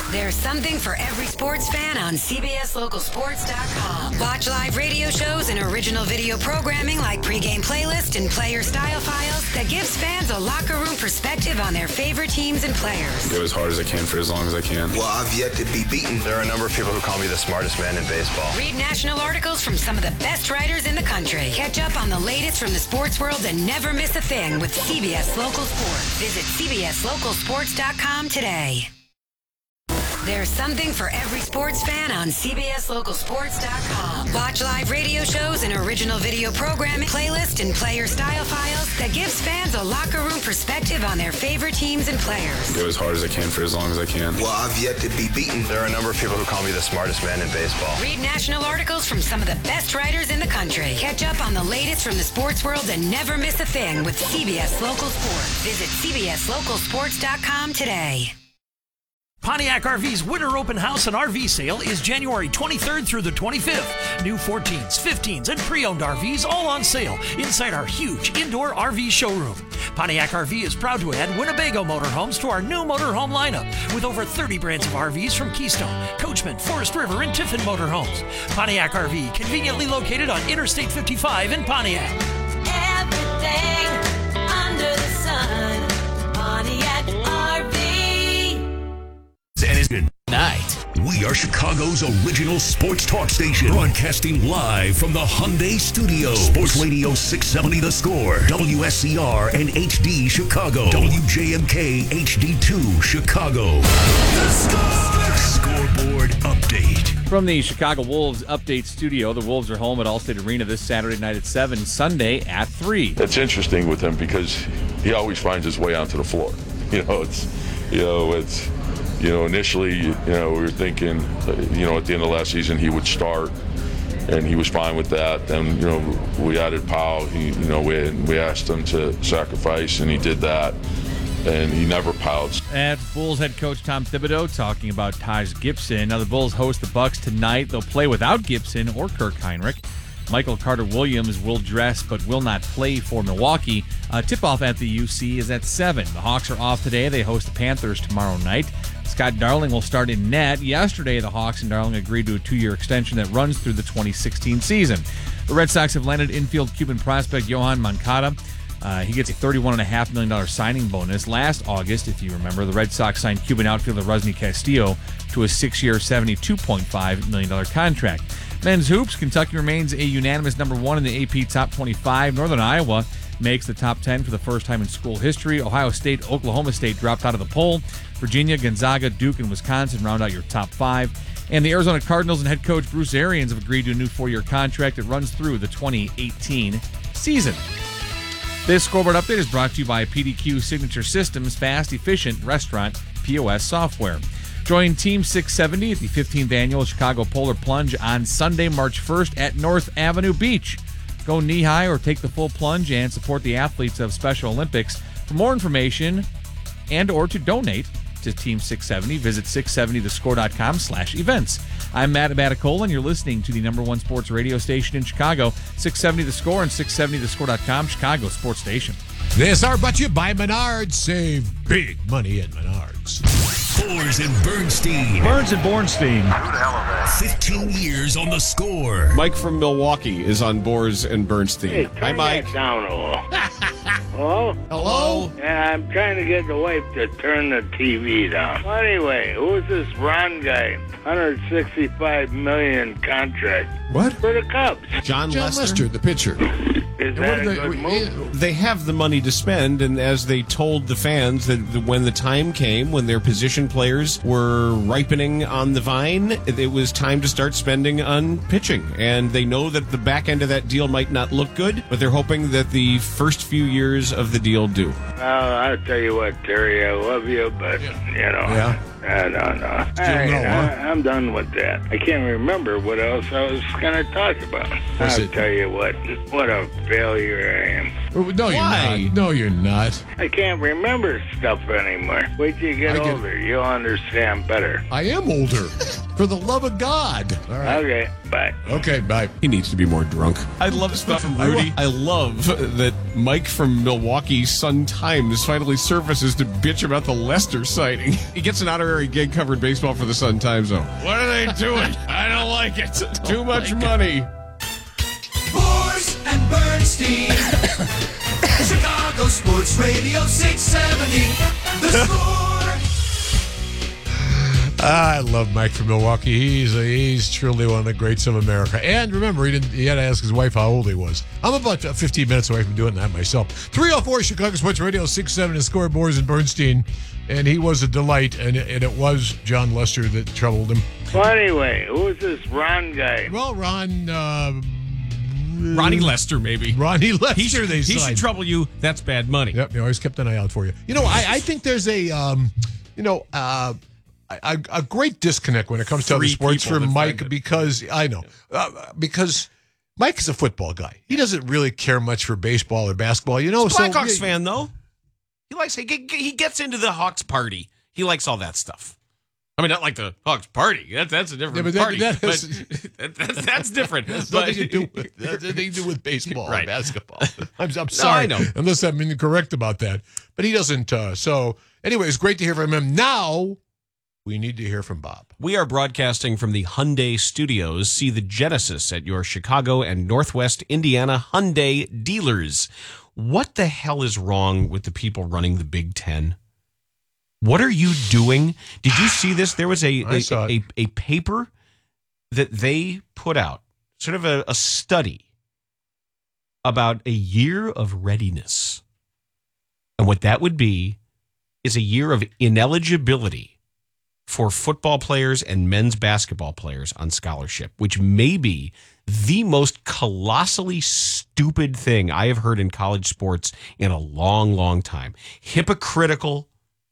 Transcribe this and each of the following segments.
There's something for every sports fan on CBSLocalSports.com. Watch live radio shows and original video programming like pregame playlist and player style files that gives fans a locker room perspective on their favorite teams and players. Go as hard as I can for as long as I can. Well, I've yet to be beaten. There are a number of people who call me the smartest man in baseball. Read national articles from some of the best writers in the country. Catch up on the latest from the sports world and never miss a thing with CBS Local Sports. Visit CBSLocalSports.com today. There's something for every sports fan on CBSLocalSports.com. Watch live radio shows and original video programming, playlist, and player style files that gives fans a locker room perspective on their favorite teams and players. Go as hard as I can for as long as I can. Well, I've yet to be beaten. There are a number of people who call me the smartest man in baseball. Read national articles from some of the best writers in the country. Catch up on the latest from the sports world and never miss a thing with CBS Local Sports. Visit CBSLocalSports.com today. Pontiac RV's Winter Open House and RV Sale is January 23rd through the 25th. New 14s, 15s, and pre-owned RVs all on sale inside our huge indoor RV showroom. Pontiac RV is proud to add Winnebago Motorhomes to our new motorhome lineup with over 30 brands of RVs from Keystone, Coachman, Forest River, and Tiffin Motorhomes. Pontiac RV, conveniently located on Interstate 55 in Pontiac. Everything under the sun, Pontiac RV. And it's good night. We are Chicago's original sports talk station, broadcasting live from the Hyundai Studios. Sports Radio 670 The Score, WSCR and HD Chicago, WJMK HD2 Chicago. The Score! Scoreboard update. From the Chicago Wolves update studio, the Wolves are home at Allstate Arena this Saturday night at 7, Sunday at 3. It's interesting with him because he always finds his way onto the floor. Initially, we were thinking, at the end of last season he would start, and he was fine with that. Then, we added Powell. We asked him to sacrifice, and he did that, and he never pouts. And Bulls head coach Tom Thibodeau talking about Taj Gibson. Now the Bulls host the Bucks tonight. They'll play without Gibson or Kirk Heinrich. Michael Carter-Williams will dress but will not play for Milwaukee. Tip-off at the UC is at 7. The Hawks are off today. They host the Panthers tomorrow night. Scott Darling will start in net. Yesterday, the Hawks and Darling agreed to a 2-year extension that runs through the 2016 season. The Red Sox have landed infield Cuban prospect Yohan Moncada. He gets a $31.5 million signing bonus. Last August, if you remember, the Red Sox signed Cuban outfielder Rusney Castillo to a 6-year, $72.5 million contract. Men's hoops, Kentucky remains a unanimous number 1 in the AP Top 25. Northern Iowa makes the top 10 for the first time in school history. Ohio State, Oklahoma State dropped out of the poll. Virginia, Gonzaga, Duke, and Wisconsin round out your top 5. And the Arizona Cardinals and head coach Bruce Arians have agreed to a new 4-year contract that runs through the 2018 season. This scoreboard update is brought to you by PDQ Signature Systems, fast, efficient restaurant POS software. Join Team 670 at the 15th Annual Chicago Polar Plunge on Sunday, March 1st at North Avenue Beach. Go knee-high or take the full plunge and support the athletes of Special Olympics. For more information and or to donate to Team 670, visit 670thescore.com/events. I'm Matt Abaticola, and you're listening to the number 1 sports radio station in Chicago, 670 The Score and 670thescore.com, Chicago sports station. This are brought to you by Menards. Save big money at Menards. Boers and Bernstein. Burns and Bornstein. Who the hell are that? 15 years on The Score. Mike from Milwaukee is on Boers and Bernstein. Hey, hi, Mike. That down a little. Hello? Hello? Yeah, I'm trying to get the wife to turn the TV down. Well, anyway, who's this Ron guy? $165 million contract. What? For the Cubs. John Lester, the pitcher. Is that a good move? They have the money to spend, and as they told the fans that when the time came, when their position players were ripening on the vine, it was time to start spending on pitching. And they know that the back end of that deal might not look good, but they're hoping that the first few years of the deal do. Well, I'll tell you what, Terry, I love you, but, Yeah. I don't know. I'm done with that. I can't remember what else I was going to talk about. I'll tell you what a failure I am. No, you're not. No, you're not. I can't remember stuff anymore. Wait till you get older. You'll understand better. I am older. For the love of God. All right. Okay, bye. Okay, bye. He needs to be more drunk. I love stuff from Rudy. I love that Mike from Milwaukee Sun-Times finally surfaces to bitch about the Lester sighting. He gets an honorary gig covering baseball for the Sun-Times, though. What are they doing? I don't like it. Too much money. Boers and Bernstein. Chicago Sports Radio 670. The Score. I love Mike from Milwaukee. He's truly one of the greats of America. And remember, he had to ask his wife how old he was. I'm about 15 minutes away from doing that myself. 304 Chicago Sports Radio 670 Score, Boers and Bernstein. And he was a delight, and it was John Lester that troubled him. Well, anyway, who is this Ron guy? Well, Ron... Ronnie Lester, maybe. Ronnie Lester, he should trouble you. That's bad money. Yep, he always kept an eye out for you. I think there's a great disconnect when it comes to other sports from Mike because because Mike is a football guy. He doesn't really care much for baseball or basketball. He's a Blackhawks fan, though. He gets into the Hawks party. He likes all that stuff. I mean, not like the Hawks party. That's a different party. That's different. That's nothing to do with baseball right. or basketball. I'm sorry. No, I know. Unless I'm incorrect about that. But he doesn't. So, anyway, it's great to hear from him. Now, we need to hear from Bob. We are broadcasting from the Hyundai Studios. See the Genesis at your Chicago and Northwest Indiana Hyundai dealers. What the hell is wrong with the people running the Big Ten? What are you doing? Did you see this? There was a paper that they put out, sort of a study about a year of readiness. And what that would be is a year of ineligibility for football players and men's basketball players on scholarship, which may be the most colossally stupid thing I have heard in college sports in a long, long time. Hypocritical,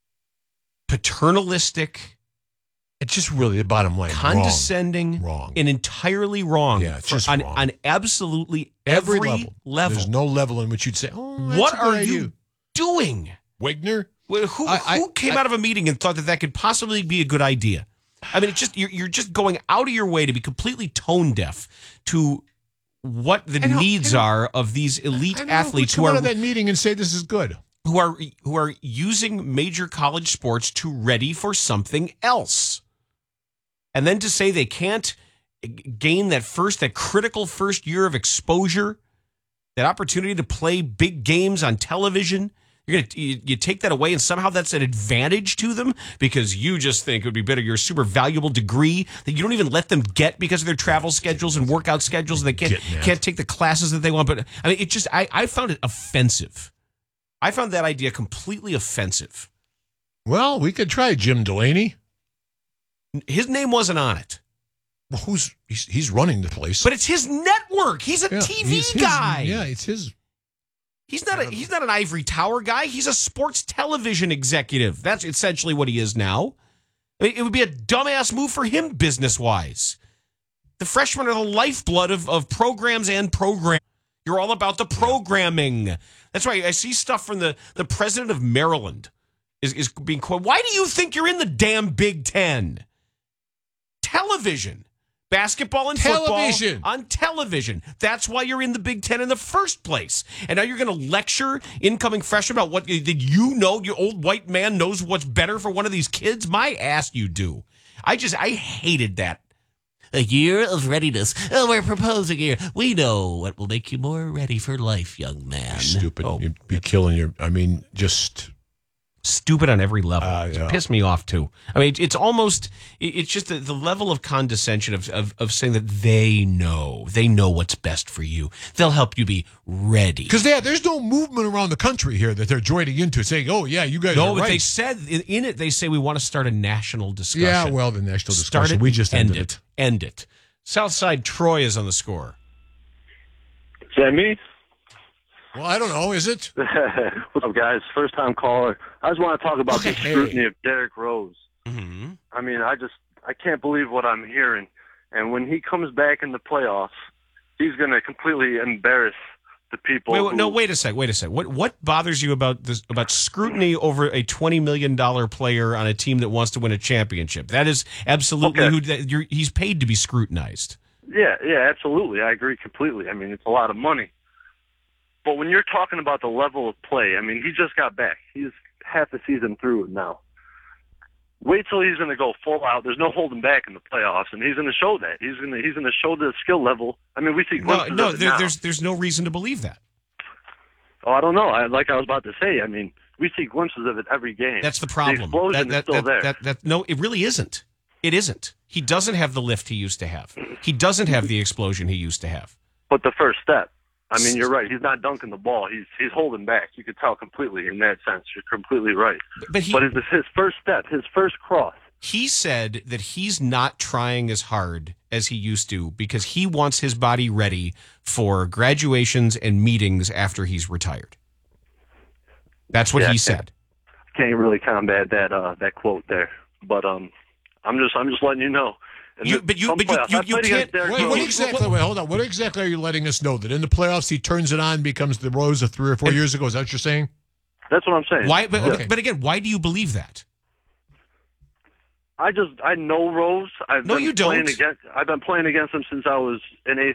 paternalistic. It's just really the bottom line. Condescending. Wrong. And entirely wrong. Yeah, it's just wrong. On absolutely every level. There's no level in which you'd say, what are you doing? Wigner? Who came out of a meeting and thought that could possibly be a good idea? I mean, it's just you're just going out of your way to be completely tone deaf to what the needs are of these elite athletes who are out of that meeting and say this is good. Who are using major college sports to ready for something else. And then to say they can't gain that critical first year of exposure, that opportunity to play big games on television, you take that away and somehow that's an advantage to them because you just think it would be better your super valuable degree that you don't even let them get because of their travel schedules and workout schedules and they can't take the classes that they want. But I mean, it just I found it offensive. I found that idea completely offensive. Well, we could try Jim Delaney. His name wasn't on it. Well, he's running the place, but it's his network. He's a TV guy. It's his. He's not an ivory tower guy. He's a sports television executive. That's essentially what he is now. I mean, it would be a dumbass move for him business-wise. The freshmen are the lifeblood of programs and program. You're all about the programming. That's right. I see stuff from the president of Maryland is being quoted. Why do you think you're in the damn Big Ten? Television. Basketball and football on television. That's why you're in the Big Ten in the first place. And now you're going to lecture incoming freshmen about what did you know? Your old white man knows what's better for one of these kids? My ass, you do. I hated that. A year of readiness. Oh, we're proposing here. We know what will make you more ready for life, young man. Stupid. You'd be killing just stupid on every level. It pissed me off too. I mean, it's just the level of condescension of saying that they know what's best for you. They'll help you be ready. Because there's no movement around the country here that they're joining into, saying, "Oh yeah, you guys are right." No, but they said in it, they say we want to start a national discussion. Yeah, well, the national discussion. We just ended it. End it. Southside Troy is on the score. Is that me? Well, I don't know. Is it? What's up, guys? First time caller. I just want to talk about the scrutiny of Derrick Rose. Mm-hmm. I mean, I can't believe what I'm hearing. And when he comes back in the playoffs, he's going to completely embarrass the people. Wait a sec. What bothers you about this? About scrutiny over a $20 million player on a team that wants to win a championship? That is absolutely he's paid to be scrutinized. Yeah, absolutely. I agree completely. I mean, it's a lot of money. But when you're talking about the level of play, I mean, he just got back. He's half the season through now. Wait till he's going to go full out. There's no holding back in the playoffs, and he's going to show that. He's going to show the skill level. I mean, we see glimpses of it now. There's no reason to believe that. Oh, I don't know. Like I was about to say, I mean, we see glimpses of it every game. That's the problem. The explosion is still there. No, it really isn't. It isn't. He doesn't have the lift he used to have. He doesn't have the explosion he used to have. But the first step. I mean, you're right. He's not dunking the ball. He's holding back. You could tell completely in that sense. You're completely right. But it's his first step, his first cross. He said that he's not trying as hard as he used to because he wants his body ready for graduations and meetings after he's retired. That's what he said. Can't really combat that quote there. But I'm just letting you know. You can't. Hold on. What exactly are you letting us know? That in the playoffs he turns it on, becomes the Rose of 3 or 4 years ago? Is that what you're saying? That's what I'm saying. Why? But again, why do you believe that? I know Rose. You don't. I've been playing against him since I was in 8th